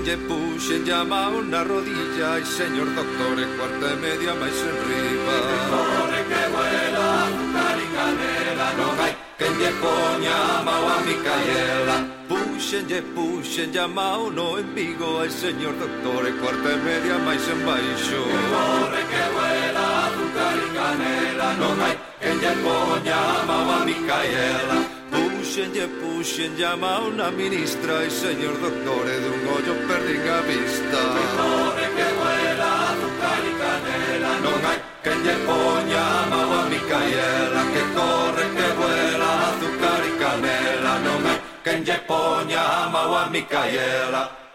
puxen llama una rodilla y señor doctor, cuarta e media máis en riba. Que corre, que vuela, azúcar y canela, non hai quen lle poña a mao a Micaela. Puxen llama uno en Vigo, ai señor doctor, cuarta e media máis en baixo. Que corre, que vuela, azúcar y canela, non hai quen lle poña a mao a Micaela. Puxen llama unha ministra e señor doctor, dun ollo perdín a vista. Que corre, que vuela, azúcar y canela, non hai quen lle poña a mao a Micaela. Que corre, que vuela, azúcar y canela, non hai quen lle poña a mao a Micaela.